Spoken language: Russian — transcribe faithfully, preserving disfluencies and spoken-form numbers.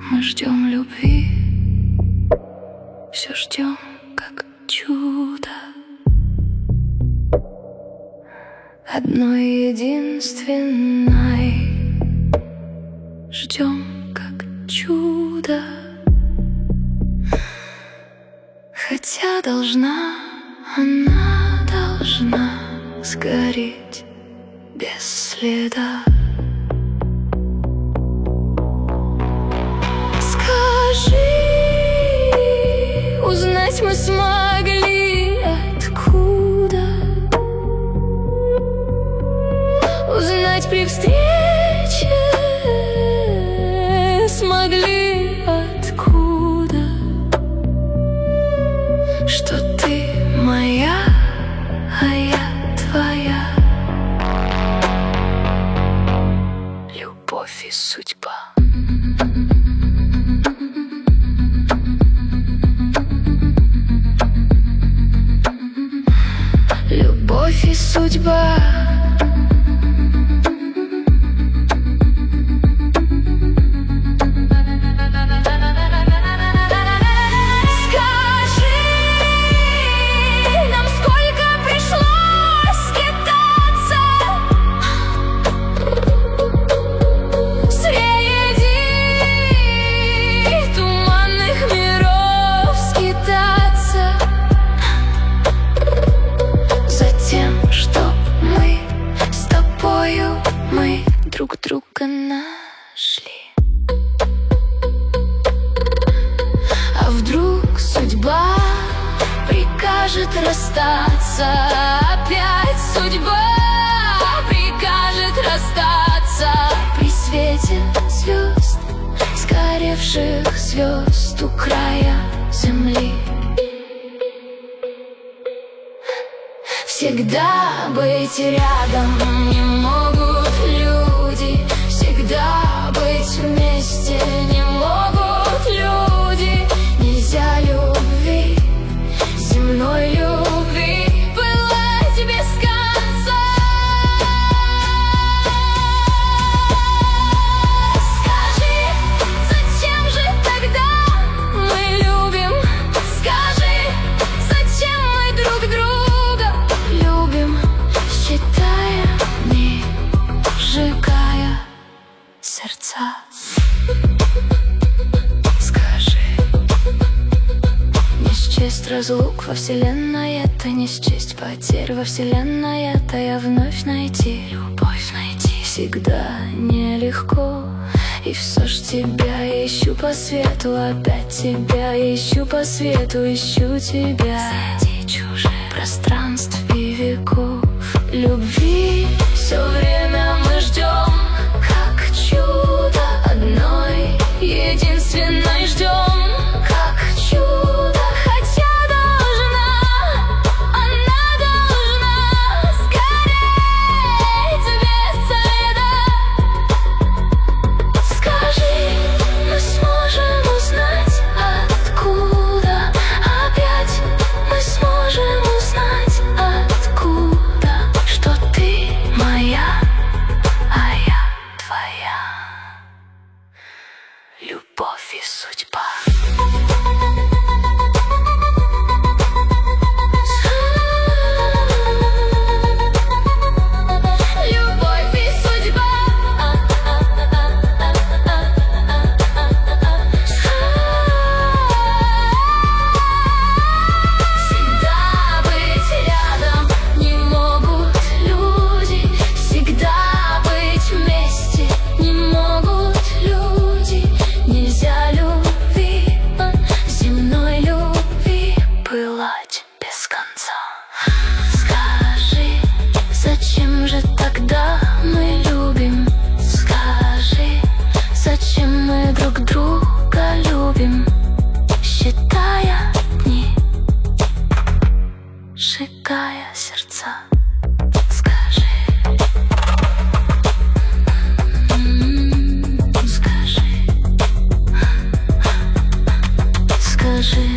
мы ждем любви, все ждем, как чудо, одной единственной. Ждем, как чудо, хотя должна, она должна сгореть без следа. Узнать мы смогли, откуда. Узнать при встрече смогли, откуда. Что ты моя, а я твоя. Любовь и судьба. Любовь и судьба. Скажи нам, сколько пришлось скитаться среди туманных миров, скитаться мы друг друга нашли. А вдруг судьба прикажет расстаться? Опять судьба прикажет расстаться при свете звезд, сгоревших звезд у края земли. Всегда быть рядом не могут люди, всегда быть вместе не могут люди. Нельзя любви, земной любви, пылать без конца. Скажи, зачем же тогда мы любим? Скажи, зачем мы друг друга любим, считая дни, сжигая сердца? Скажи, не счесть разлук во вселенной, это не счесть потерь во вселенной, это я вновь найти, любовь найти всегда нелегко. И все ж тебя ищу по свету, опять тебя ищу по свету, ищу тебя среди чужих пространств и веков. Любви все время мы ждем, как чудо, одной единственной ждем, как чудо. Хотя должна, она должна сгореть без следа. Скажи, мы сможем узнать, откуда. Опять мы сможем узнать, откуда. Что ты моя, а я твоя. Любовь и судьба. Любовь и судьба. Всегда быть рядом не могут люди, всегда быть вместе не могут люди. Нельзя любви, земной любви, пылать без конца. Скажи, зачем же тогда мы любим? Скажи, зачем мы друг друга любим, считая дни, сжигая сердца. Скажи, м-м, скажи, скажи.